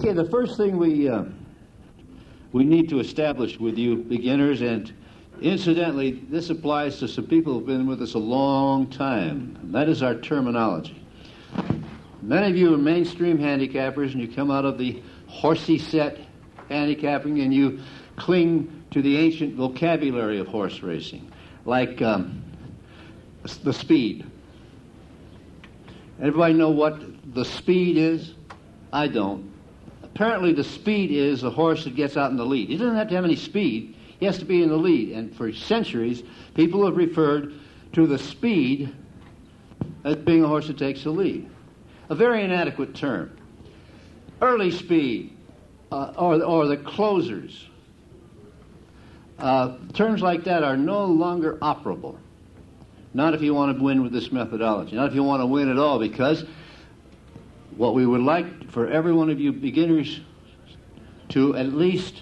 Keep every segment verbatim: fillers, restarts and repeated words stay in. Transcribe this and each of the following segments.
Okay, the first thing we uh, we need to establish with you beginners, and incidentally, this applies to some people who've been with us a long time, and that is our terminology. Many of you are mainstream handicappers, and you come out of the horsey set handicapping, and you cling to the ancient vocabulary of horse racing, like um, the speed. Everybody know what the speed is? I don't. Apparently the speed is a horse that gets out in the lead. He doesn't have to have any speed. He has to be in the lead. And for centuries, people have referred to the speed as being a horse that takes the lead. A very inadequate term. Early speed, uh, or, or the closers. Uh, terms like that are no longer operable. Not if you want to win with this methodology. Not if you want to win at all, because what we would like for every one of you beginners to at least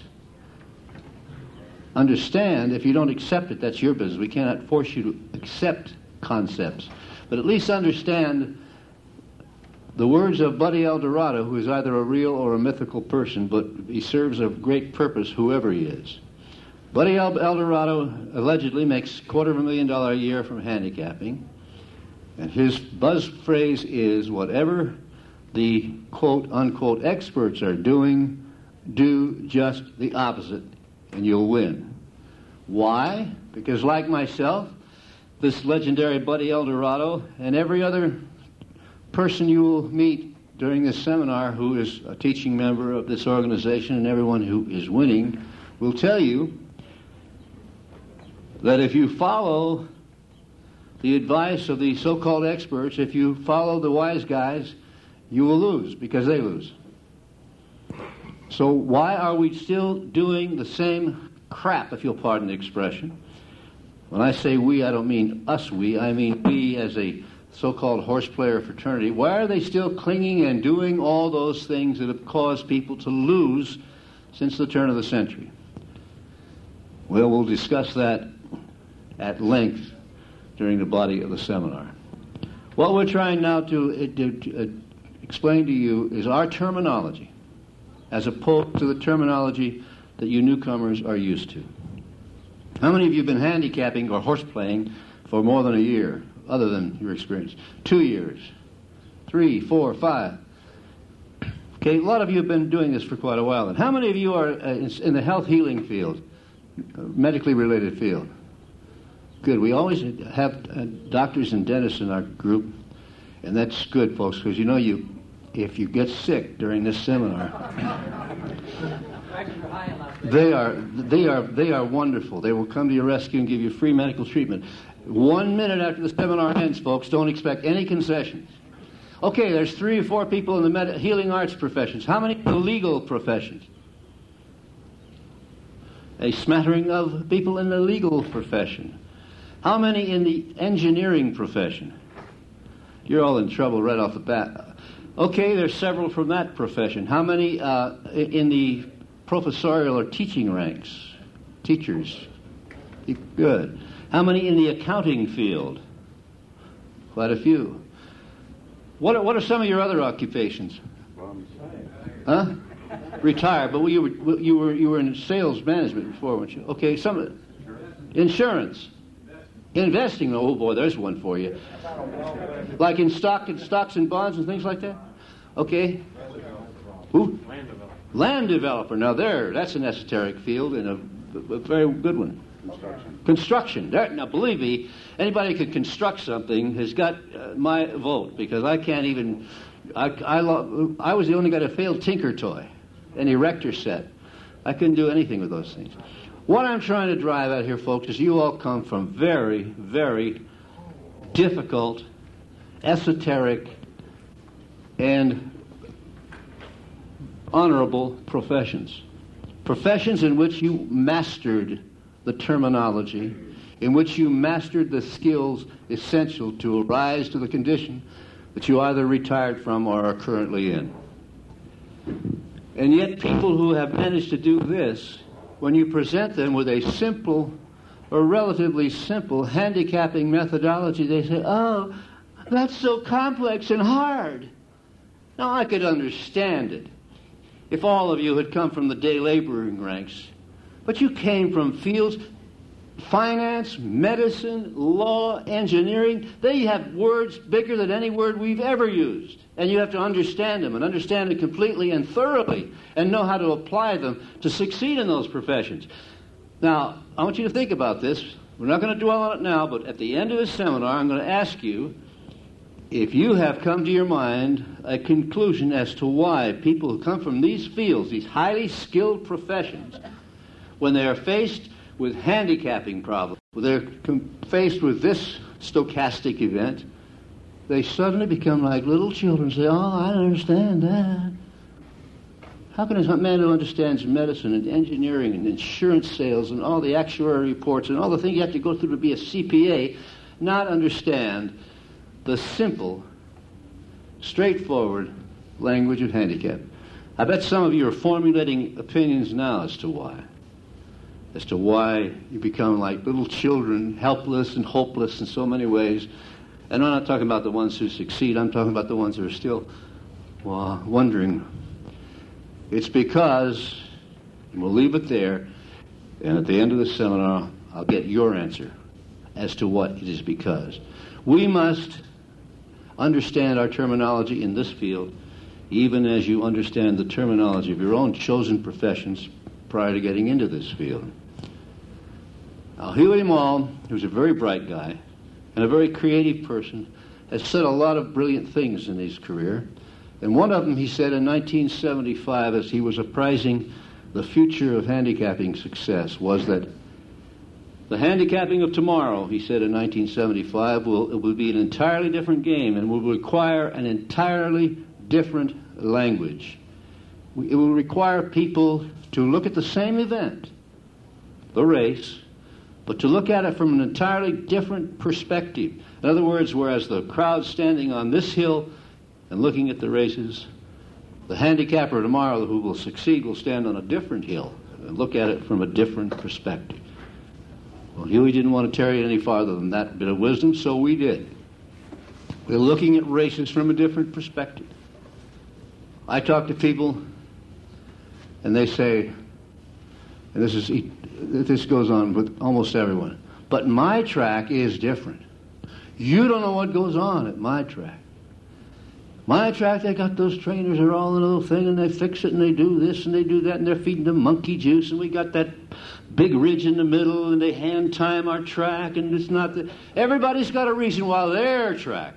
understand, if you don't accept it, that's your business. We cannot force you to accept concepts. But at least understand the words of Buddy Eldorado, who is either a real or a mythical person, but he serves a great purpose, whoever he is. Buddy Eldorado allegedly makes a quarter of a million dollars a year from handicapping, and his buzz phrase is, whatever the quote-unquote experts are doing, do just the opposite, and you'll win. Why? Because like myself, this legendary Buddy Eldorado, and every other person you will meet during this seminar who is a teaching member of this organization, and everyone who is winning, will tell you that if you follow the advice of the so-called experts, if you follow the wise guys, you will lose, because they lose. So why are we still doing the same crap, if you'll pardon the expression? When I say we, I don't mean us we, I mean we as a so-called horse player fraternity. Why are they still clinging and doing all those things that have caused people to lose since the turn of the century? Well, we'll discuss that at length during the body of the seminar. What we're trying now to, uh, to uh, explain to you is our terminology, as opposed to the terminology that you newcomers are used to. How many of you have been handicapping or horse playing for more than a year, other than your experience? Two years, three, four, five. Okay, a lot of you have been doing this for quite a while. And how many of you are uh, in, in the health healing field, uh, medically related field? Good. We always have uh, doctors and dentists in our group, and that's good, folks, because you know you, if you get sick during this seminar, they are they are they are wonderful. They will come to your rescue and give you free medical treatment. One minute after the seminar ends, folks, don't expect any concessions. Okay, there's three or four people in the med- healing arts professions. How many in the legal professions? A smattering of people in the legal profession. How many in the engineering profession? You're all in trouble right off the bat. Okay, there's several from that profession. How many uh, in the professorial or teaching ranks? Teachers. Good. How many in the accounting field? Quite a few. What are, what are some of your other occupations? Huh? Retired, but you were you were you were in sales management before, weren't you? Okay, some insurance. Investing, oh boy, there's one for you. Like in stock and stocks and bonds and things like that? Okay. Who? Land developer. Land developer. Now there, that's an esoteric field and a, a very good one. Construction. Construction. There, now believe me, anybody who can construct something has got uh, my vote, because I can't even, I, I, lo- I was the only guy to fail Tinker Toy, an erector set. I couldn't do anything with those things. What I'm trying to drive at here, folks, is you all come from very, very difficult, esoteric, and honorable professions. Professions in which you mastered the terminology, in which you mastered the skills essential to arise to the condition that you either retired from or are currently in. And yet people who have managed to do this, when you present them with a simple or relatively simple handicapping methodology, they say, oh, that's so complex and hard. Now, I could understand it if all of you had come from the day laboring ranks. But you came from fields, finance, medicine, law, engineering. They have words bigger than any word we've ever used. And you have to understand them, and understand them completely and thoroughly, and know how to apply them to succeed in those professions. Now, I want you to think about this. We're not going to dwell on it now, but at the end of this seminar, I'm going to ask you if you have come to your mind a conclusion as to why people who come from these fields, these highly skilled professions, when they are faced with handicapping problems, when they're com- faced with this stochastic event, they suddenly become like little children and say, oh, I don't understand that. How can a man who understands medicine and engineering and insurance sales and all the actuary reports and all the things you have to go through to be a C P A not understand the simple, straightforward language of handicap? I bet some of you are formulating opinions now as to why. As to why you become like little children, helpless and hopeless in so many ways. And I'm not talking about the ones who succeed. I'm talking about the ones who are still well, wondering. It's because, and we'll leave it there, and at the end of the seminar, I'll get your answer as to what it is because. We must understand our terminology in this field, even as you understand the terminology of your own chosen professions prior to getting into this field. Now, Huey Mall, who's a very bright guy and a very creative person, has said a lot of brilliant things in his career. And one of them he said in nineteen seventy-five, as he was apprising the future of handicapping success, was that the handicapping of tomorrow, he said in nineteen seventy-five, will, it will be an entirely different game and will require an entirely different language. It will require people to look at the same event, the race, but to look at it from an entirely different perspective. In other words, whereas the crowd standing on this hill and looking at the races, the handicapper tomorrow who will succeed will stand on a different hill and look at it from a different perspective. Well, Huey didn't want to tarry any farther than that bit of wisdom, so we did. We're looking at races from a different perspective. I talk to people, and they say, and this is this goes on with almost everyone, but my track is different. You don't know what goes on at my track. My track, they got those trainers are all in a little thing, and they fix it, and they do this, and they do that, and they're feeding them monkey juice, and we got that big ridge in the middle, and they hand time our track, and it's not the... Everybody's got a reason why their track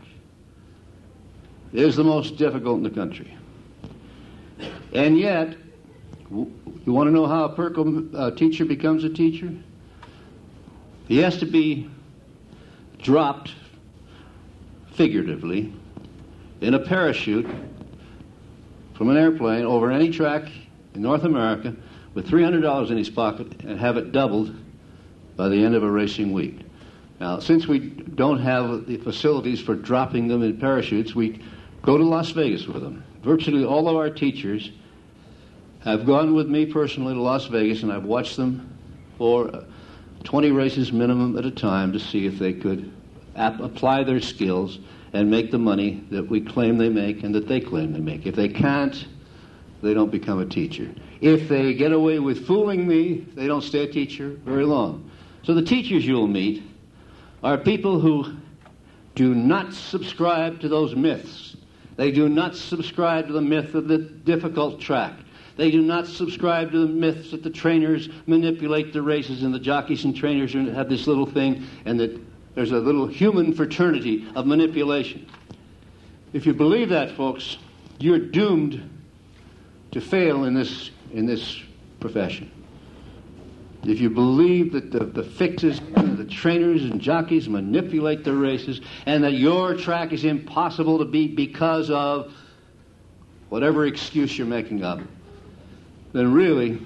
is the most difficult in the country. And yet, you want to know how a Perkle uh, teacher becomes a teacher? He has to be dropped, figuratively, in a parachute from an airplane over any track in North America with three hundred dollars in his pocket and have it doubled by the end of a racing week. Now, since we don't have the facilities for dropping them in parachutes, we go to Las Vegas with them. Virtually all of our teachers have gone with me personally to Las Vegas, and I've watched them for twenty races minimum at a time to see if they could ap- apply their skills and make the money that we claim they make and that they claim they make. If they can't, they don't become a teacher. If they get away with fooling me, they don't stay a teacher very long. So the teachers you'll meet are people who do not subscribe to those myths. They do not subscribe to the myth of the difficult track. They do not subscribe to the myths that the trainers manipulate the races and the jockeys and trainers have this little thing and that there's a little human fraternity of manipulation. If you believe that, folks, you're doomed to fail in this in this profession. If you believe that the, the fixes, the trainers and jockeys manipulate the races and that your track is impossible to beat because of whatever excuse you're making up, then really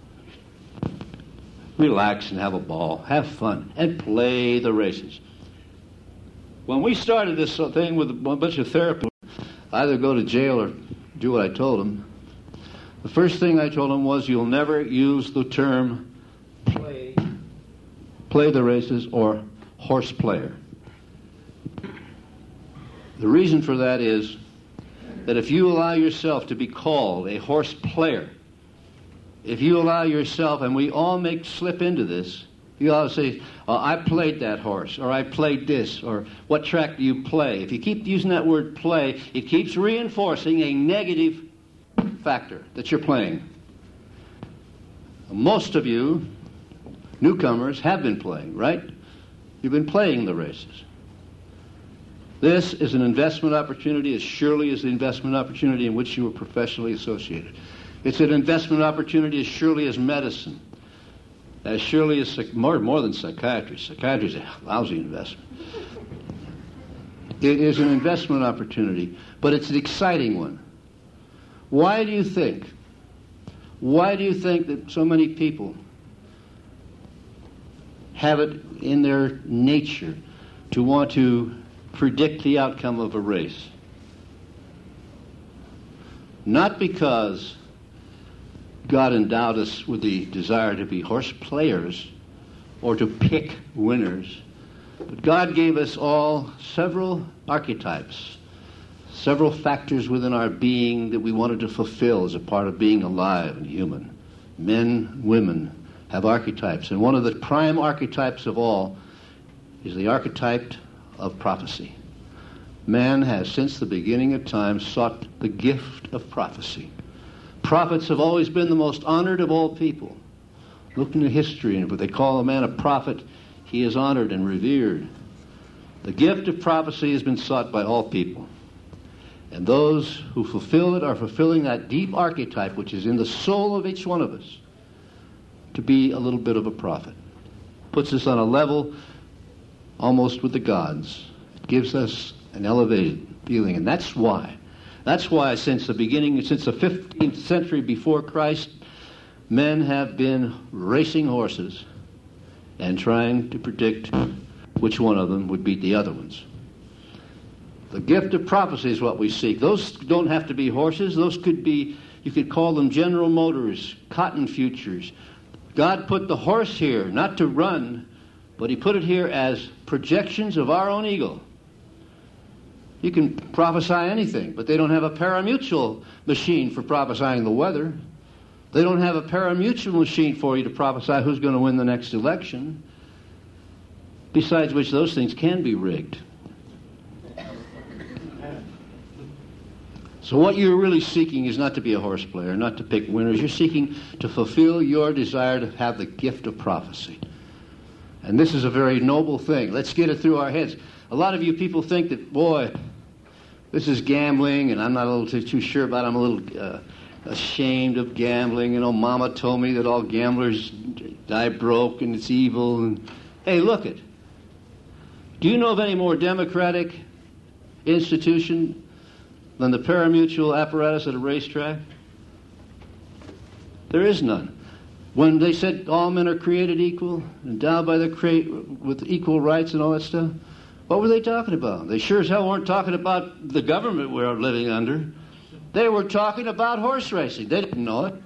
relax and have a ball, have fun, and play the races. When we started this thing with a bunch of therapists, either go to jail or do what I told them, the first thing I told them was you'll never use the term play, play the races or horse player. The reason for that is that if you allow yourself to be called a horse player, if you allow yourself, and we all make slip into this, you always say, oh, I played that horse, or I played this, or what track do you play? If you keep using that word play, it keeps reinforcing a negative factor that you're playing. Most of you, newcomers, have been playing, right? You've been playing the races. This is an investment opportunity as surely as the investment opportunity in which you were professionally associated. It's an investment opportunity as surely as medicine, as surely as more, more than psychiatry. Psychiatry is a lousy investment. It is an investment opportunity, but it's an exciting one. Why do you think, why do you think that so many people have it in their nature to want to predict the outcome of a race? Not because God endowed us with the desire to be horse players or to pick winners, but God gave us all several archetypes, several factors within our being that we wanted to fulfill as a part of being alive and human. Men, women have archetypes, and one of the prime archetypes of all is the archetype of prophecy. Man has, since the beginning of time, sought the gift of prophecy. Prophets have always been the most honored of all people. Look into history, and if they call a man a prophet, he is honored and revered. The gift of prophecy has been sought by all people. And those who fulfill it are fulfilling that deep archetype which is in the soul of each one of us, to be a little bit of a prophet. Puts us on a level almost with the gods. It gives us an elevated feeling, and that's why. That's why since the beginning, since the fifteenth century before Christ, men have been racing horses and trying to predict which one of them would beat the other ones. The gift of prophecy is what we seek. Those don't have to be horses. Those could be, you could call them General Motors, cotton futures. God put the horse here, not to run, but he put it here as projections of our own ego. You can prophesy anything, but they don't have a parimutuel machine for prophesying the weather. They don't have a parimutuel machine for you to prophesy who's going to win the next election. Besides which, those things can be rigged. So what you're really seeking is not to be a horse player, not to pick winners. You're seeking to fulfill your desire to have the gift of prophecy. And this is a very noble thing. Let's get it through our heads. A lot of you people think that, boy, this is gambling, and I'm not a little too, too sure about it. I'm a little uh, ashamed of gambling. You know, Mama told me that all gamblers die broke and it's evil. And hey, look it. Do you know of any more democratic institution than the parimutuel apparatus at a racetrack? There is none. When they said all men are created equal, endowed by the cre- with equal rights and all that stuff, what were they talking about? They sure as hell weren't talking about the government we're living under. They were talking about horse racing. They didn't know it.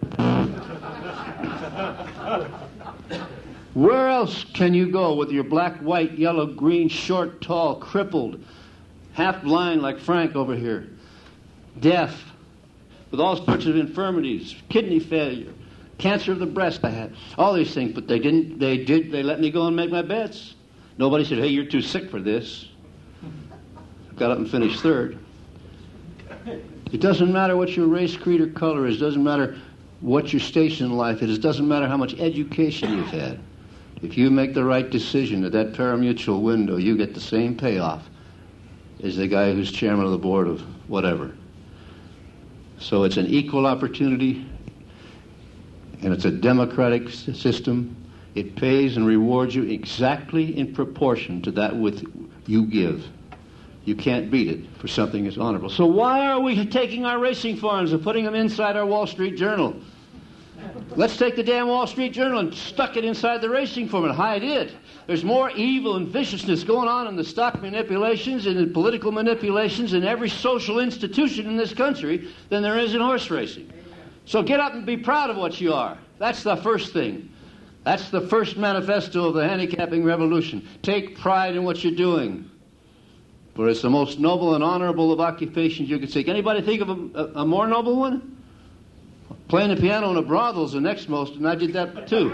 Where else can you go with your black, white, yellow, green, short, tall, crippled, half blind like Frank over here, deaf, with all sorts of infirmities, kidney failure, cancer of the breast I had, all these things, but they didn't, they did, they let me go and make my bets. Nobody said, hey, you're too sick for this. Got up and finished third. It doesn't matter what your race, creed, or color is. It doesn't matter what your station in life is. It doesn't matter how much education you've had. If you make the right decision at that parimutuel window, you get the same payoff as the guy who's chairman of the board of whatever. So it's an equal opportunity, and it's a democratic s- system. It pays and rewards you exactly in proportion to that which you give. You can't beat it for something that's honorable. So why are we taking our racing forms and putting them inside our Wall Street Journal? Let's take the damn Wall Street Journal and stuck it inside the racing form and hide it. There's more evil and viciousness going on in the stock manipulations and in political manipulations in every social institution in this country than there is in horse racing. So get up and be proud of what you are. That's the first thing. That's the first manifesto of the handicapping revolution. Take pride in what you're doing. For it's the most noble and honorable of occupations you could seek. Anybody think of a, a, a more noble one? Playing the piano in a brothel is the next most, and I did that too.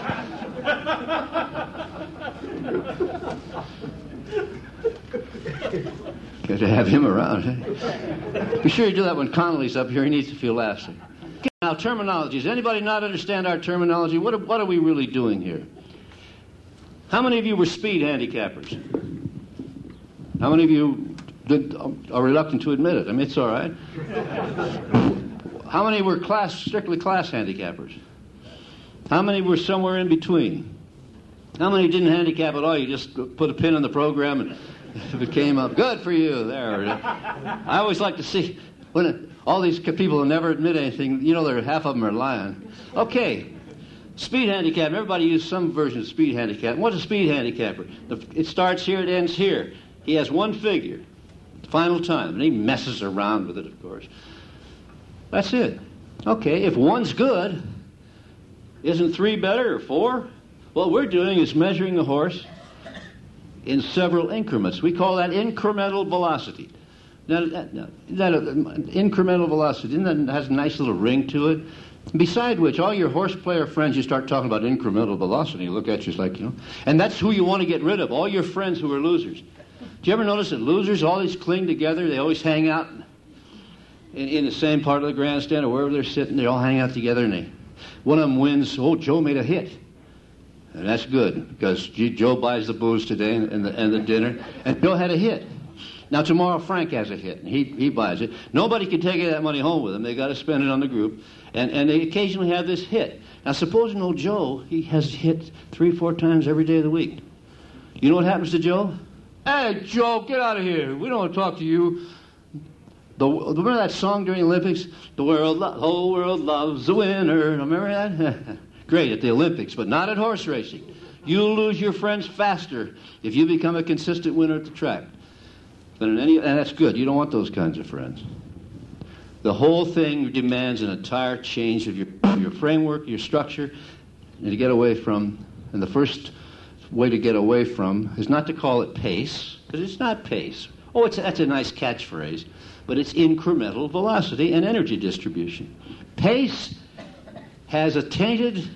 Good to have him around. Eh? Be sure you do that when Connolly's up here. He needs to feel lasting. Okay, now, terminology. Does anybody not understand our terminology? What are, what are we really doing here? How many of you were speed handicappers? How many of you did, are reluctant to admit it? I mean, it's all right. How many were class, strictly class handicappers? How many were somewhere in between? How many didn't handicap at all? You just put a pin in the program and if it came up, good for you. There. I always like to see when it, all these people who never admit anything, you know, there half of them are lying. Okay, speed handicap. Everybody uses some version of speed handicap. What's a speed handicapper? It starts here, it ends here. He has one figure, final time, and he messes around with it, of course. That's it. Okay, if one's good, isn't three better or four? What we're doing is measuring the horse in several increments. We call that incremental velocity. Now, that, that uh, incremental velocity, isn't that has a nice little ring to it? Beside which, all your horse player friends, you start talking about incremental velocity, you look at you like, you know, and that's who you want to get rid of, all your friends who are losers. Do you ever notice that losers always cling together? They always hang out in, in the same part of the grandstand or wherever they're sitting. They all hang out together, and they, one of them wins. Oh, Joe made a hit. And that's good, because Joe buys the booze today and, and, the, and the dinner, and Joe had a hit. Now, tomorrow, Frank has a hit, and he, he buys it. Nobody can take that money home with them. They got to spend it on the group, and, and they occasionally have this hit. Now, supposing old Joe, he has hit three, four times every day of the week. You know what happens to Joe? Hey, Joe, get out of here. We don't want to talk to you. The, remember that song during the Olympics? The world, the whole world loves the winner. Remember that? Great at the Olympics, but not at horse racing. You'll lose your friends faster if you become a consistent winner at the track. But in any, and that's good. You don't want those kinds of friends. The whole thing demands an entire change of your, your framework, your structure, and to get away from, and the first way to get away from is not to call it pace, because it's not pace. Oh, it's, that's a nice catchphrase, but it's incremental velocity and energy distribution. Pace has a tainted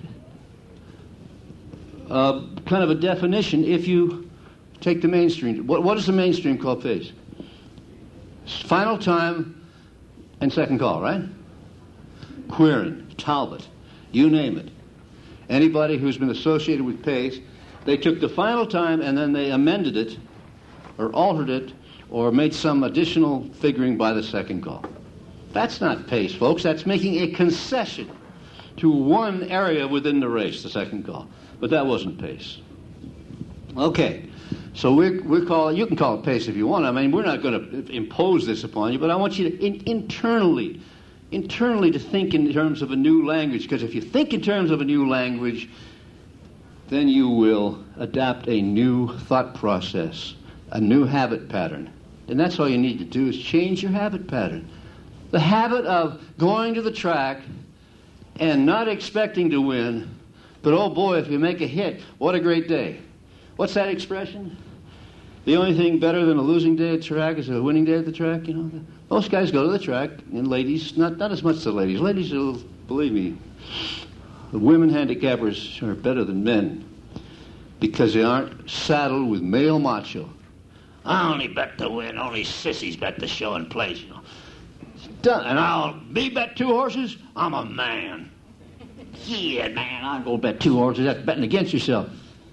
uh, kind of a definition if you take the mainstream. What, what does the mainstream call pace? Final time and second call, right? Quirin, Talbot, you name it. Anybody who's been associated with pace, they took the final time and then they amended it or altered it or made some additional figuring by the second call. That's not pace, folks. That's making a concession to one area within the race, the second call. But that wasn't pace. Okay, so we're, we're calling, you can call it pace if you want. I mean, we're not going to impose this upon you, but I want you to in, internally, internally to think in terms of a new language, because if you think in terms of a new language, then you will adapt a new thought process, a new habit pattern. And that's all you need to do is change your habit pattern. The habit of going to the track and not expecting to win, but oh boy, if you make a hit, what a great day. What's that expression? The only thing better than a losing day at the track is a winning day at the track, you know. Most guys go to the track, and ladies, not, not as much the ladies. Ladies, will, believe me, the women handicappers are better than men because they aren't saddled with male macho. I only bet to win, only sissies bet to show and place, you know. Done. And I'll me bet two horses, I'm a man. Yeah, man, I'll go bet two horses. That's betting against yourself.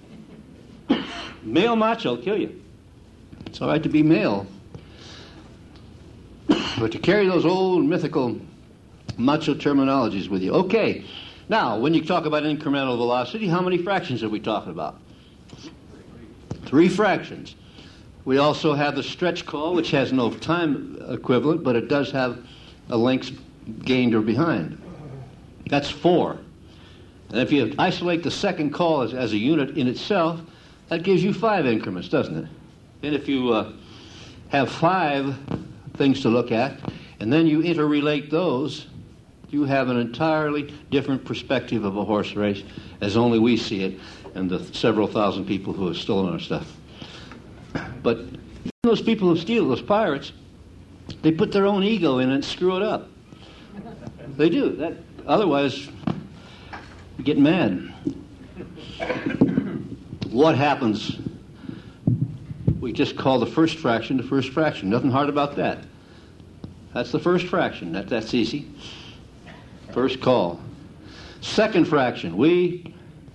Male macho will kill you. It's all right to be male. But to carry those old mythical macho terminologies with you. Okay. Now, when you talk about incremental velocity, how many fractions are we talking about? Three fractions. We also have the stretch call, which has no time equivalent, but it does have a length gained or behind. That's four. And if you isolate the second call as, as a unit in itself, that gives you five increments, doesn't it? And if you uh, have five things to look at, and then you interrelate those, you have an entirely different perspective of a horse race, as only we see it, and the several thousand people who have stolen our stuff. But Those people who steal, those pirates, they put their own ego in it and screw it up. They do. That, otherwise, you get mad. What happens? We just call the first fraction the first fraction. Nothing hard about that. That's the first fraction. That, that's easy. First call. Second fraction. We...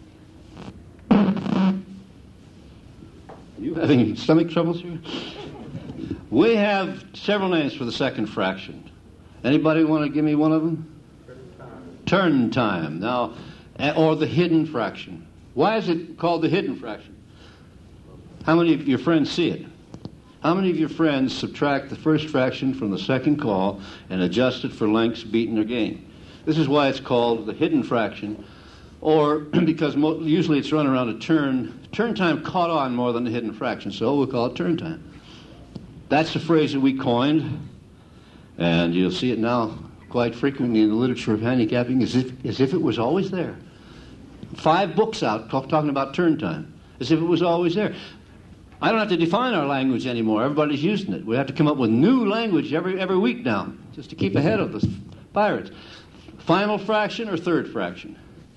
You having stomach troubles here? We have several names for the second fraction. Anybody want to give me one of them? Turn time. Now, or the hidden fraction. Why is it called the hidden fraction? How many of your friends see it? How many of your friends subtract the first fraction from the second call and adjust it for lengths beaten or gained? This is why it's called the hidden fraction, or because mo- usually it's run around a turn. Turn time caught on more than the hidden fraction, so we'll call it turn time. That's the phrase that we coined, and you'll see it now quite frequently in the literature of handicapping, as if, as if it was always there. Five books out talk, talking about turn time, as if it was always there. I don't have to define our language anymore. Everybody's using it. We have to come up with new language every every week now, just to keep ahead of the pirates. Final fraction or third fraction?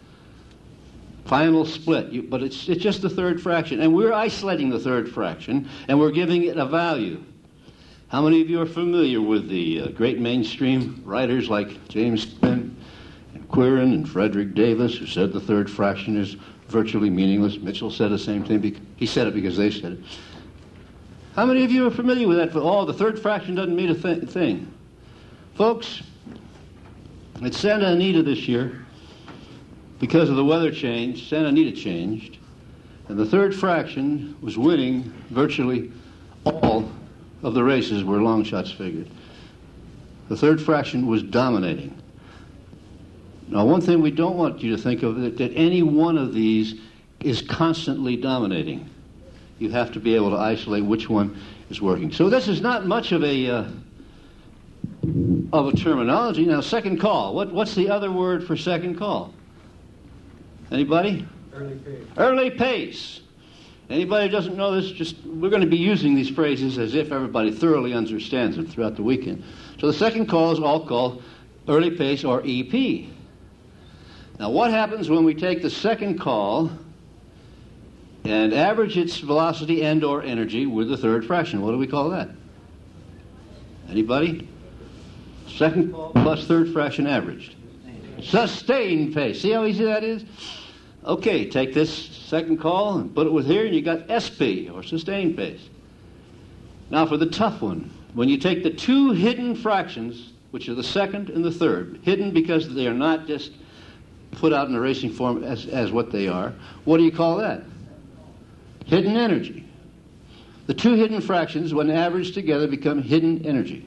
Final split. You, but it's it's just the third fraction. And we're isolating the third fraction, and we're giving it a value. How many of you are familiar with the uh, great mainstream writers like James Quinn and Quirin and Frederick Davis, who said the third fraction is virtually meaningless? Mitchell said the same thing. He said it because they said it. How many of you are familiar with that? Oh, the third fraction doesn't mean a th- thing. Folks, at Santa Anita this year, because of the weather change, Santa Anita changed, and the third fraction was winning virtually all of the races where long shots figured. The third fraction was dominating. Now, one thing we don't want you to think of is that any one of these is constantly dominating. You have to be able to isolate which one is working. So this is not much of a uh, of a terminology. Now, second call. What what's the other word for second call? Anybody? Early pace. Early pace. Anybody who doesn't know this, just we're going to be using these phrases as if everybody thoroughly understands them throughout the weekend. So the second call is all called early pace, or E P. Now, what happens when we take the second call and average its velocity and or energy with the third fraction? What do we call that? Anybody? Second call plus third fraction averaged. Sustained pace. See how easy that is? Okay, take this second call and put it with here, and you got S P, or sustained pace. Now, for the tough one, when you take the two hidden fractions, which are the second and the third, hidden because they are not just put out in the racing form as, as what they are, what do you call that? Hidden energy. The two hidden fractions, when averaged together, become hidden energy.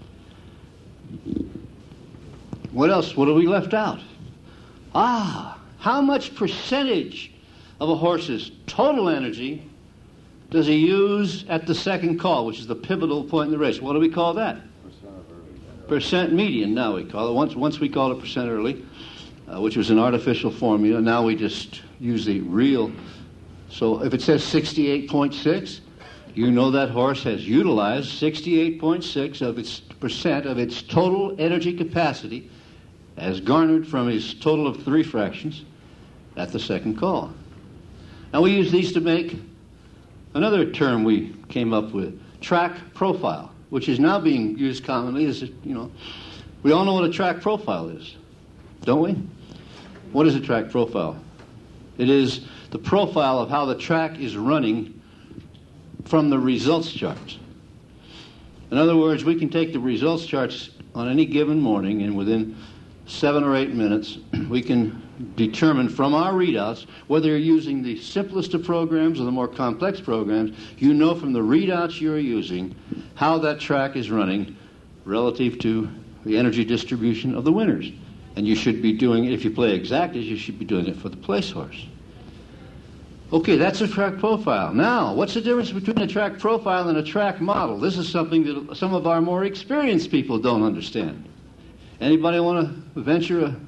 What else? What have we left out? Ah, how much percentage of a horse's total energy does he use at the second call, which is the pivotal point in the race? What do we call that? Percent median, now we call it. Once, once we called it percent early, uh, which was an artificial formula. Now we just use the real. So if it says sixty-eight point six, you know that horse has utilized sixty-eight point six of its percent of its total energy capacity as garnered from his total of three fractions at the second call. Now we use these to make another term we came up with, track profile, which is now being used commonly as, you know, we all know what a track profile is, don't we? What is a track profile? It is the profile of how the track is running from the results charts. In other words, we can take the results charts on any given morning, and within seven or eight minutes, we can determine from our readouts, whether you're using the simplest of programs or the more complex programs, you know from the readouts you're using how that track is running relative to the energy distribution of the winners. And you should be doing it, if you play exactas, you should be doing it for the place horse. Okay, that's a track profile. Now, what's the difference between a track profile and a track model? This is something that some of our more experienced people don't understand. Anybody want to venture a...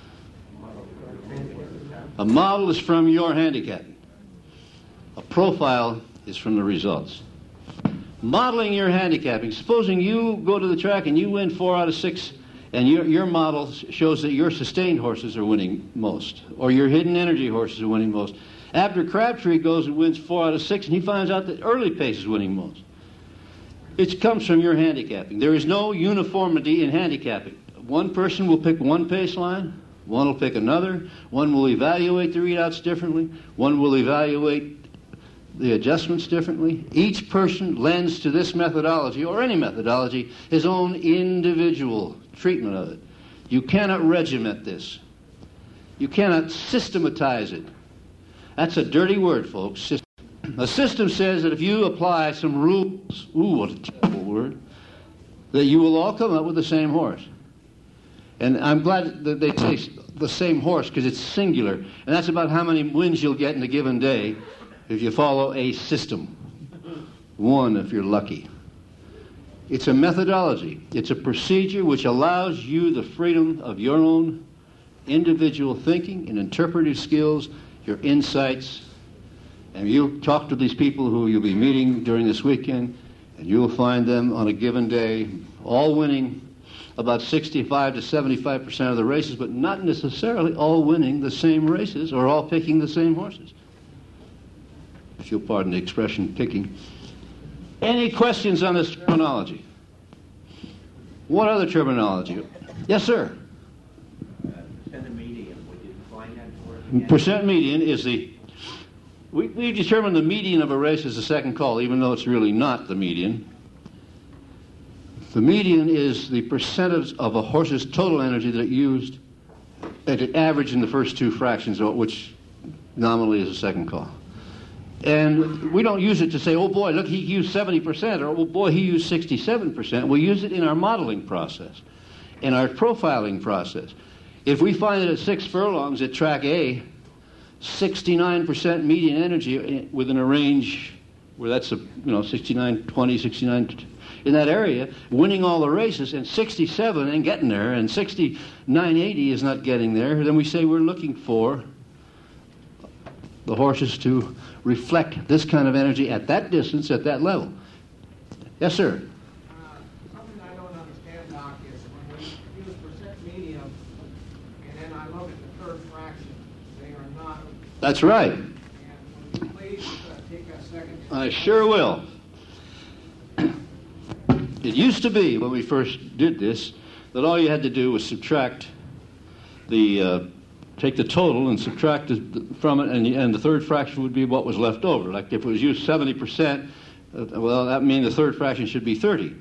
A model is from your handicap. A profile is from the results. Modeling your handicapping. Supposing you go to the track and you win four out of six, and your, your model shows that your sustained horses are winning most, or your hidden energy horses are winning most. After Crabtree goes and wins four out of six, and he finds out that early pace is winning most. It comes from your handicapping. There is no uniformity in handicapping. One person will pick one pace line, one will pick another, one will evaluate the readouts differently, one will evaluate the adjustments differently. Each person lends to this methodology, or any methodology, his own individual treatment of it. You cannot regiment this. You cannot systematize it. That's a dirty word, folks. System. A system says that if you apply some rules, ooh, what a terrible word, that you will all come up with the same horse. And I'm glad that they say the same horse because it's singular. And that's about how many wins you'll get in a given day if you follow a system. One if you're lucky. It's a methodology. It's a procedure which allows you the freedom of your own individual thinking and interpretive skills, your insights. And you'll talk to these people who you'll be meeting during this weekend, and you'll find them on a given day all winning about sixty-five to seventy-five percent of the races, but not necessarily all winning the same races or all picking the same horses. If you'll pardon the expression, picking. Any questions on this terminology? What other terminology? Yes, sir. Uh, percent median, would you define that for us again? Percent median is the... We, we determine the median of a race as the second call, even though it's really not the median. The median is the percentage of a horse's total energy that it used at an average in the first two fractions, which nominally is a second call. And we don't use it to say, oh boy, look, he used seventy percent, or oh boy, he used sixty-seven percent. We use it in our modeling process, in our profiling process. If we find that at six furlongs at track A, sixty-nine percent median energy within a range where that's a, you know, sixty-nine twenty, sixty-nine in that area, winning all the races, and sixty-seven ain't getting there, and sixty-nine eighty is not getting there, then we say we're looking for the horses to reflect this kind of energy at that distance, at that level. Yes, sir? Uh, something I don't understand, Doc, is when we use percent medium, and then I look at the third fraction, they are not... That's right. And would you please uh, take a second... I sure will. It used to be, when we first did this, that all you had to do was subtract the, uh, take the total and subtract it from it, and, and the third fraction would be what was left over. Like if it was used seventy percent, uh, well, that means the third fraction should be thirty.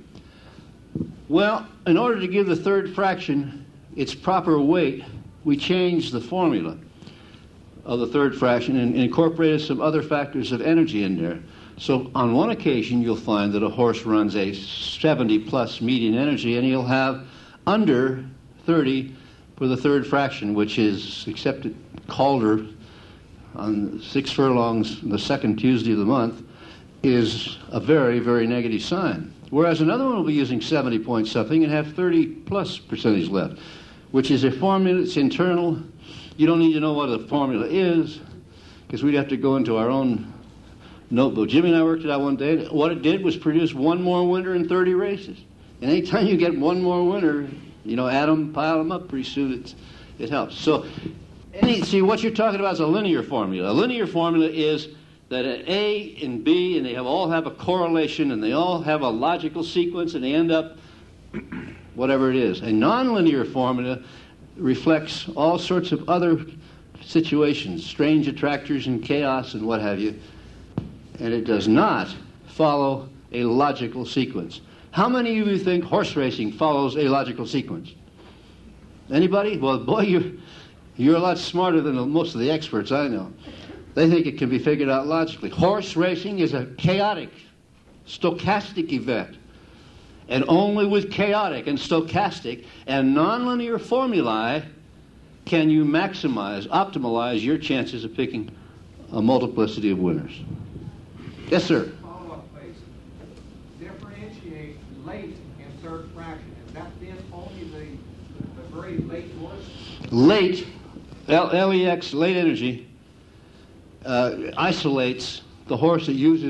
Well, in order to give the third fraction its proper weight, we changed the formula of the third fraction and incorporated some other factors of energy in there. So on one occasion, you'll find that a horse runs a seventy plus median energy, and he'll have under thirty for the third fraction, which is, except at Calder on six furlongs the second Tuesday of the month, is a very, very negative sign. Whereas another one will be using seventy point something and have thirty plus percentage left, which is a formula. It's internal. You don't need to know what the formula is, because we'd have to go into our own notebook. Jimmy and I worked it out one day. What it did was produce one more winner in thirty races. And anytime you get one more winner, you know, add them, pile them up, pretty soon it's, it helps. So, any, see, what you're talking about is a linear formula. A linear formula is that an A and B, and they have all have a correlation, and they all have a logical sequence, and they end up whatever it is. A nonlinear formula reflects all sorts of other situations, strange attractors and chaos and what have you, and it does not follow a logical sequence. How many of you think horse racing follows a logical sequence? Anybody? Well, boy, you're, you're a lot smarter than most of the experts I know. They think it can be figured out logically. Horse racing is a chaotic, stochastic event. And only with chaotic and stochastic and nonlinear formulae can you maximize, optimize your chances of picking a multiplicity of winners. Yes, sir? Follow up, please. Differentiate late and third fraction. Is that then only the, the very late horse? Late, L E X, late energy, uh, isolates the horse that uses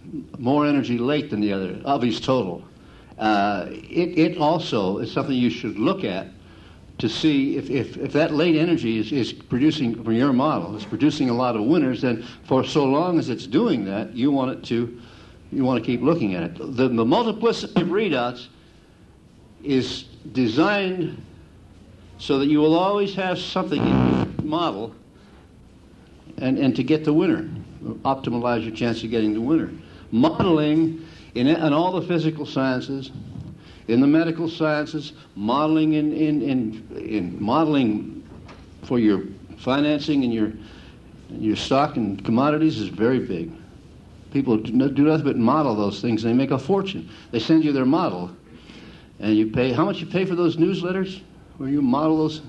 more energy late than the other of his total. Uh, it, it also is something you should look at to see if, if, if that late energy is, is producing, from your model, is producing a lot of winners, then for so long as it's doing that, you want it to, you want to keep looking at it. The, the multiplicity of readouts is designed so that you will always have something in your model and, and to get the winner, optimize your chance of getting the winner. Modeling in, in all the physical sciences, in the medical sciences, modeling in, in, in, in modeling for your financing and your, your stock and commodities is very big. People do nothing but model those things, and they make a fortune. They send you their model, and you pay, how much you pay for those newsletters where you model those?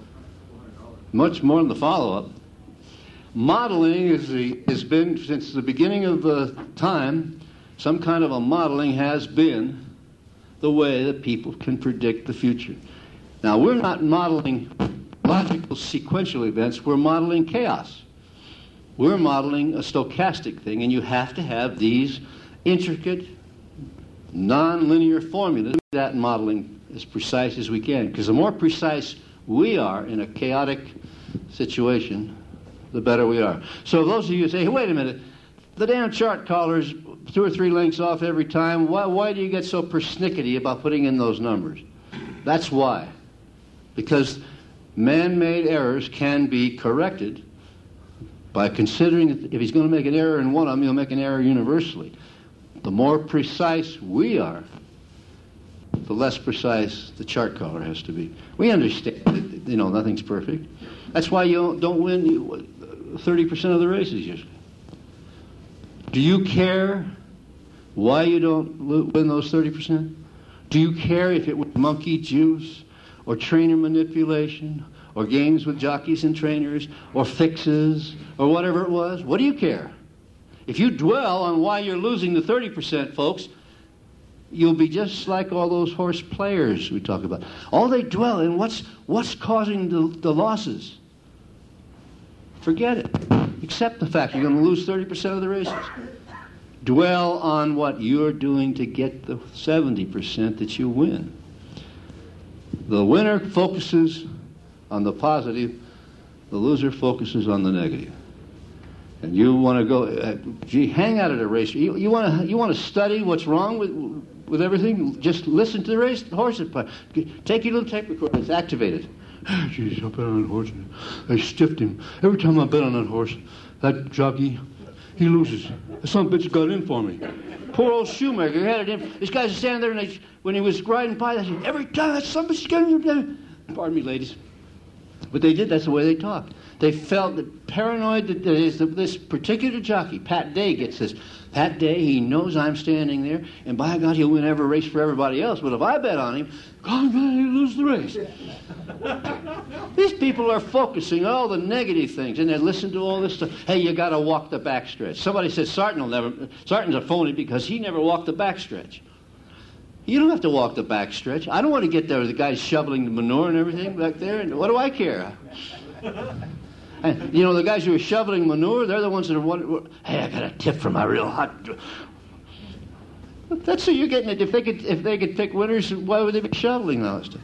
Much more than the follow-up. Modeling is the, has been, since the beginning of uh, time, some kind of a modeling has been the way that people can predict the future. Now, we're not modeling logical sequential events, we're modeling chaos. We're modeling a stochastic thing, and you have to have these intricate, non-linear formulas to make that modeling as precise as we can, because the more precise we are in a chaotic situation, the better we are. So those of you who say, hey, wait a minute, the damn chart caller's two or three links off every time. Why, why do you get so persnickety about putting in those numbers? That's why. Because man-made errors can be corrected by considering that if he's going to make an error in one of them, he'll make an error universally. The more precise we are, the less precise the chart caller has to be. We understand that, you know, nothing's perfect. That's why you don't win thirty percent of the races usually. Do you care why you don't win those thirty percent? Do you care if it was monkey juice or trainer manipulation or games with jockeys and trainers or fixes or whatever it was? What do you care? If you dwell on why you're losing the thirty percent, folks, you'll be just like all those horse players we talk about. All they dwell in, what's, what's causing the, the losses? Forget it. Accept the fact you're going to lose thirty percent of the races. Dwell on what you're doing to get the seventy percent that you win. The winner focuses on the positive. The loser focuses on the negative. And you want to go, uh, gee, hang out at a race. You, you want to you want to study what's wrong with with everything? Just listen to the race horses. Take your little tape recorder. It's activated. Geez, I bet on that horse. I stiffed him. Every time I bet on that horse, that jockey, he loses. Some bitch got in for me. Poor old Shoemaker, he had it in. These guys are standing there, and they, when he was riding by, they said, every time that some bitch got in. Pardon me, ladies. But they did. That's the way they talked. They felt that paranoid that there is this particular jockey, Pat Day, gets this. Pat Day, he knows I'm standing there, and by God, he'll win every race for everybody else. But if I bet on him, God, man, he'll lose the race. These people are focusing on all the negative things, and they listen to all this stuff. Hey, you got to walk the backstretch. Somebody said Sarton will never. Sarton's a phony because he never walked the backstretch. You don't have to walk the backstretch. I don't want to get there with the guys shoveling the manure and everything back there. And what do I care? And, you know, the guys who are shoveling manure, they're the ones that are wondering, hey, I got a tip for my real hot... That's who you're getting it. If they could, if they could pick winners, why would they be shoveling all this stuff?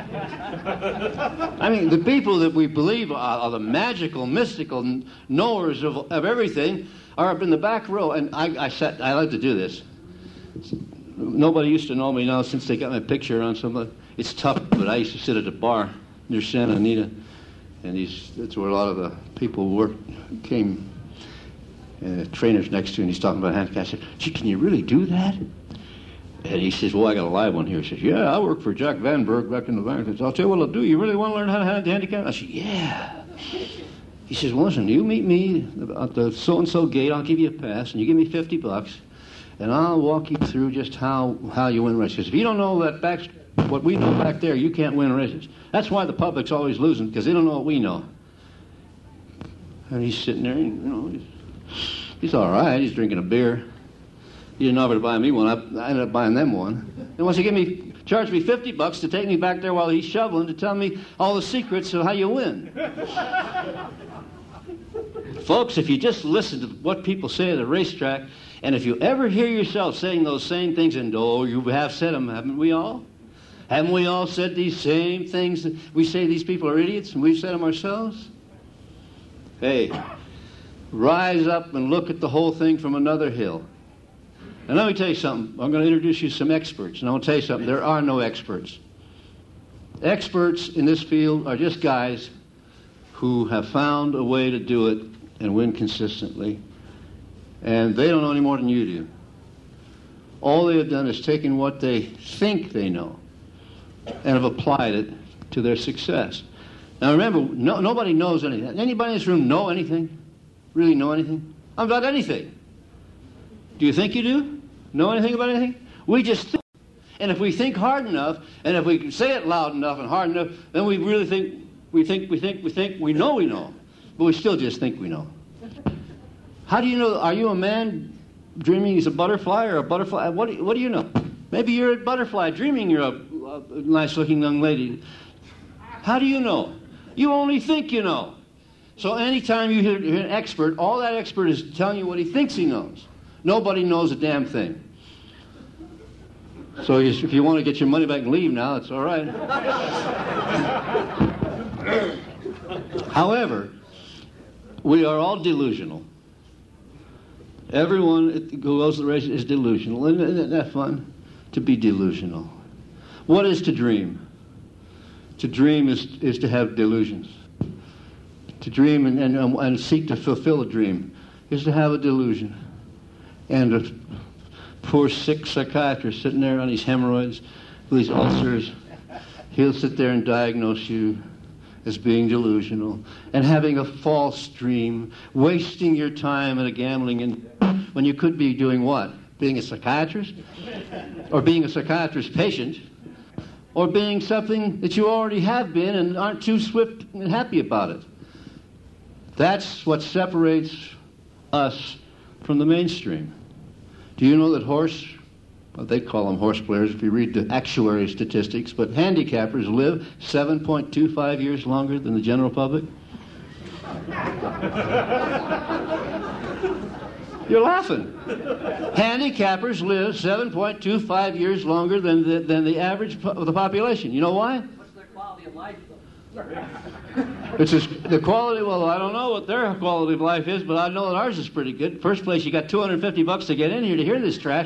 I mean, the people that we believe are, are the magical, mystical knowers of, of everything are up in the back row. And I, I sat, I like to do this. Nobody used to know me now since they got my picture on somebody. It's tough, but I used to sit at a bar near Santa Anita. And he's, that's where a lot of the people work, came, uh, trainers next to him, and he's talking about handicap. I said, gee, can you really do that? And he says, well, I got a live one here. He says, yeah, I work for Jack Van Berg back in the bank. I said, I'll tell you what I'll do. You really want to learn how to hand- handicap? I said, yeah. He says, well, listen, you meet me at the so-and-so gate. I'll give you a pass, and you give me fifty bucks, and I'll walk you through just how, how you win races. If you don't know that back, what we know back there, you can't win races. That's why the public's always losing, because they don't know what we know. And he's sitting there, and, you know, he's, he's all right. He's drinking a beer. He didn't offer to buy me one. I, I ended up buying them one. And once he give me, charged me fifty bucks to take me back there while he's shoveling to tell me all the secrets of how you win. Folks, if you just listen to what people say at the racetrack And if you ever hear yourself saying those same things, and oh, you have said them, haven't we all? Haven't we all said these same things? That we say these people are idiots, and we've said them ourselves? Hey, rise up and look at the whole thing from another hill. And let me tell you something. I'm going to introduce you to some experts. And I'll tell you something. There are no experts. Experts in this field are just guys who have found a way to do it and win consistently. And they don't know any more than you do. All they have done is taken what they think they know and have applied it to their success. Now remember, no, nobody knows anything. Anybody in this room know anything? Really know anything? About anything? Do you think you do? Know anything about anything? We just think. And if we think hard enough, and if we can say it loud enough and hard enough, then we really think, we think, we think, we think, we know we know. But we still just think we know. How do you know? Are you a man dreaming he's a butterfly or a butterfly? What do you, what do you know? Maybe you're a butterfly dreaming you're a, a nice-looking young lady. How do you know? You only think you know. So anytime you hear, hear an expert, all that expert is telling you what he thinks he knows. Nobody knows a damn thing. So if you want to get your money back and leave now, it's all right. However, we are all delusional. Everyone who goes to the race is delusional. Isn't that fun? To be delusional. What is to dream? To dream is, is to have delusions. To dream and, and, and seek to fulfill a dream is to have a delusion. And a poor sick psychiatrist sitting there on these hemorrhoids, with these ulcers, he'll sit there and diagnose you as being delusional and having a false dream, wasting your time at a gambling and when you could be doing what? Being a psychiatrist? Or being a psychiatrist patient? Or being something that you already have been and aren't too swift and happy about it. That's what separates us from the mainstream. Do you know that horse, well, they call them horse players if you read the actuary statistics, but handicappers live seven point two five years longer than the general public? You're laughing. Handicappers live seven point two five years longer than the, than the average po- of the population. You know why? What's their quality of life, though? It's just, the quality, well, I don't know what their quality of life is, but I know that ours is pretty good. First place, you got two hundred fifty bucks to get in here to hear this trash.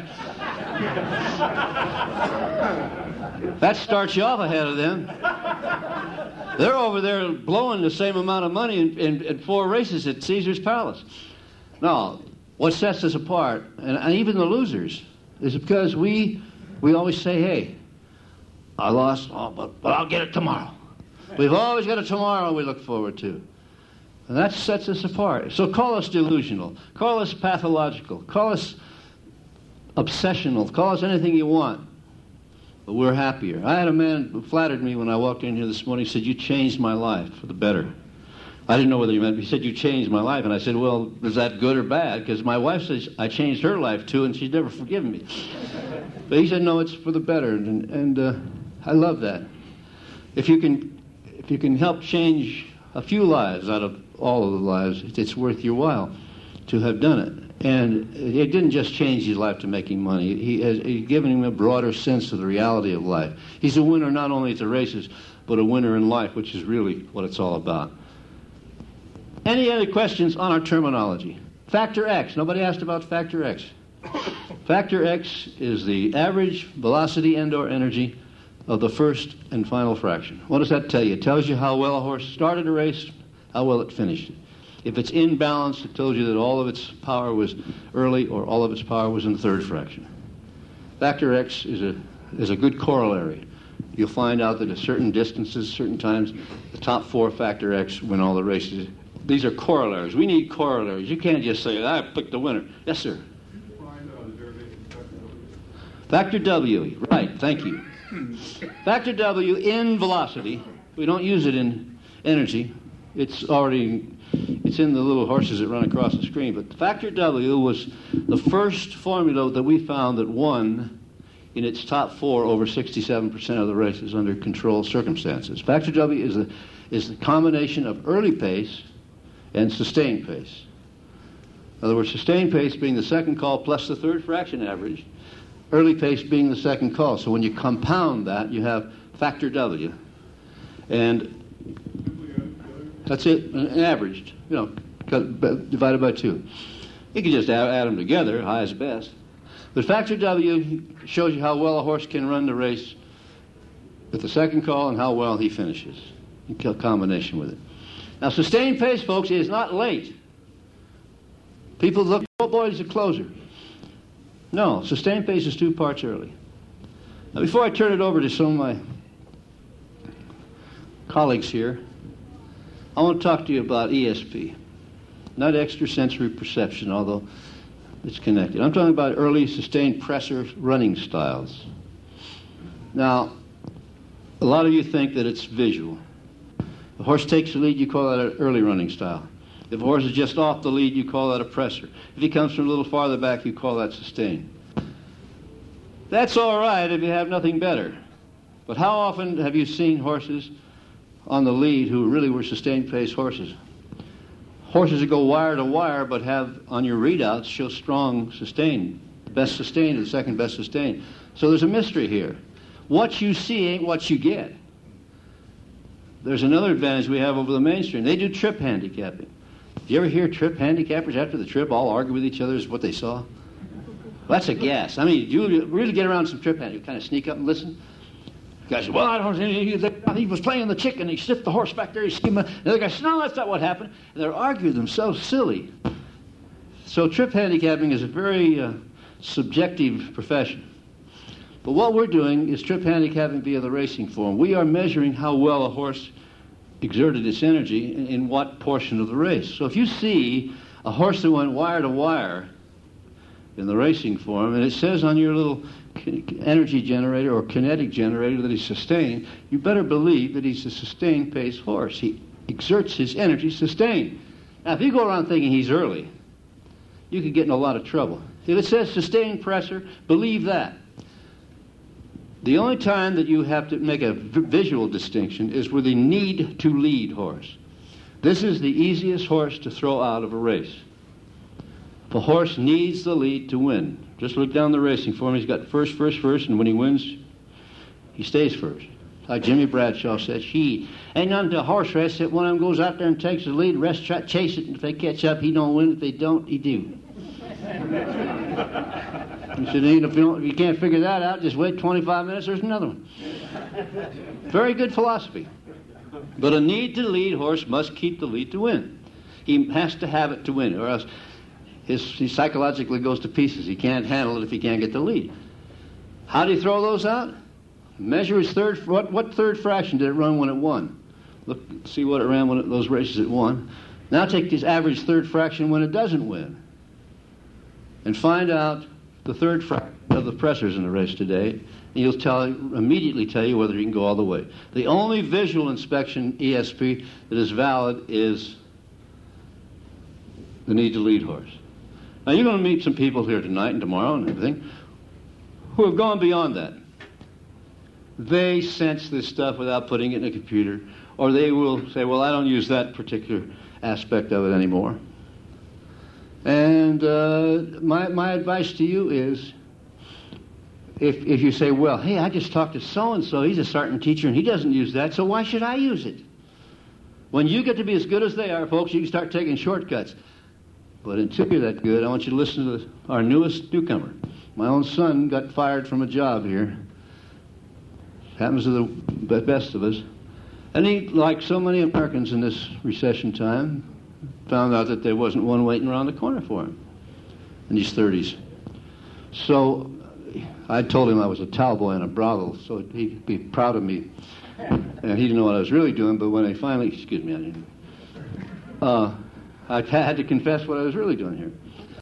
That starts you off ahead of them. They're over there blowing the same amount of money in, in, in four races at Caesar's Palace. No, what sets us apart, and, and even the losers, is because we we always say, hey, I lost, oh, but, but I'll get it tomorrow. We've always got a tomorrow we look forward to. And that sets us apart. So call us delusional. Call us pathological. Call us obsessional. Call us anything you want. But we're happier. I had a man who flattered me when I walked in here this morning. He said, you changed my life for the better. I didn't know whether he meant, he said, you changed my life. And I said, well, is that good or bad? Because my wife says I changed her life too, and she's never forgiven me. But he said, no, it's for the better. And, and uh, I love that. If you can... If you can help change a few lives out of all of the lives, it's worth your while to have done it. And it didn't just change his life to making money. He has he's given him a broader sense of the reality of life. He's a winner not only at the races, but a winner in life, which is really what it's all about. Any other questions on our terminology? Factor X. Nobody asked about Factor X. Factor X is the average velocity and/or energy of the first and final fraction. What does that tell you? It tells you how well a horse started a race, how well it finished it. If it's in balance, it tells you that all of its power was early or all of its power was in the third fraction. Factor X is a is a good corollary. You'll find out that at certain distances, certain times, the top four Factor X win all the races. These are corollaries. We need corollaries. You can't just say, I picked the winner. Yes, sir. Factor W. Right, thank you. Factor W in velocity. We don't use it in energy. It's already, it's in the little horses that run across the screen. But Factor W was the first formula that we found that won in its top four over sixty-seven percent of the races under controlled circumstances. Factor W is the, is the combination of early pace and sustained pace. In other words, sustained pace being the second call plus the third fraction average, early pace being the second call. So when you compound that, you have factor W. And that's it, averaged, you know, divided by two. You can just add, add them together, highest best. But factor W shows you how well a horse can run the race with the second call and how well he finishes in combination with it. Now, sustained pace, folks, is not late. People look, oh boy, he's a closer. No, sustained pace is two parts early. Now, before I turn it over to some of my colleagues here, I want to talk to you about E S P, not extrasensory perception, although it's connected. I'm talking about early sustained pressure running styles. Now, a lot of you think that it's visual. If a horse takes the lead, you call that an early running style. If a horse is just off the lead, you call that a presser. If he comes from a little farther back, you call that sustained. That's all right if you have nothing better. But how often have you seen horses on the lead who really were sustained pace horses? Horses that go wire to wire but have on your readouts show strong sustained, best sustained and second best sustained. So there's a mystery here. What you see ain't what you get. There's another advantage we have over the mainstream. They do trip handicapping. Do you ever hear trip handicappers after the trip all argue with each other as what they saw? Well, that's a guess. I mean, you really get around some trip handicappers, kind of sneak up and listen. The guy said, well, I don't know, he was playing the chicken, he sniffed the horse back there, he skimmed it. The other guy said, no, that's not what happened. And they're arguing themselves silly. So trip handicapping is a very uh, subjective profession. But what we're doing is trip handicapping via the racing form. We are measuring how well a horse exerted its energy in, in what portion of the race. So if you see a horse that went wire to wire in the racing form, and it says on your little energy generator or kinetic generator that he's sustained, you better believe that he's a sustained pace horse. He exerts his energy sustained. Now, if you go around thinking he's early, you could get in a lot of trouble. If it says sustained pressure, believe that. The only time that you have to make a v- visual distinction is with a need to lead horse. This is the easiest horse to throw out of a race. If a horse needs the lead to win, just look down the racing form. He's got first, first, first, and when he wins, he stays first. Like Jimmy Bradshaw says, he ain't nothing to a horse race that one of them goes out there and takes the lead, the rest try to chase it, and if they catch up, he don't win. If they don't, he do. He said, if you, don't, if you can't figure that out, just wait twenty-five minutes, there's another one. Very good philosophy. But a need to lead horse must keep the lead to win. He has to have it to win, or else his, he psychologically goes to pieces. He can't handle it if he can't get the lead. How do you throw those out? Measure his third, what, what third fraction did it run when it won? Look, see what it ran when it, those races it won. Now take his average third fraction when it doesn't win. And find out the third fraction of the pressers in the race today, and he'll tell, immediately tell you whether he can go all the way. The only visual inspection E S P that is valid is the need to lead horse. Now, you're going to meet some people here tonight and tomorrow and everything who have gone beyond that. They sense this stuff without putting it in a computer, or they will say, well, I don't use that particular aspect of it anymore. And uh, my my advice to you is, if if you say, well, hey, I just talked to so-and-so, he's a starting teacher, and he doesn't use that, so why should I use it? When you get to be as good as they are, folks, you can start taking shortcuts. But until you're that good, I want you to listen to the, our newest newcomer. My own son got fired from a job here. Happens to the best of us. And he, like so many Americans in this recession time, found out that there wasn't one waiting around the corner for him in his thirties. So I told him I was a towel boy in a brothel, so he'd be proud of me. And he didn't know what I was really doing, but when I finally, excuse me, I didn't, uh, I had to confess what I was really doing here.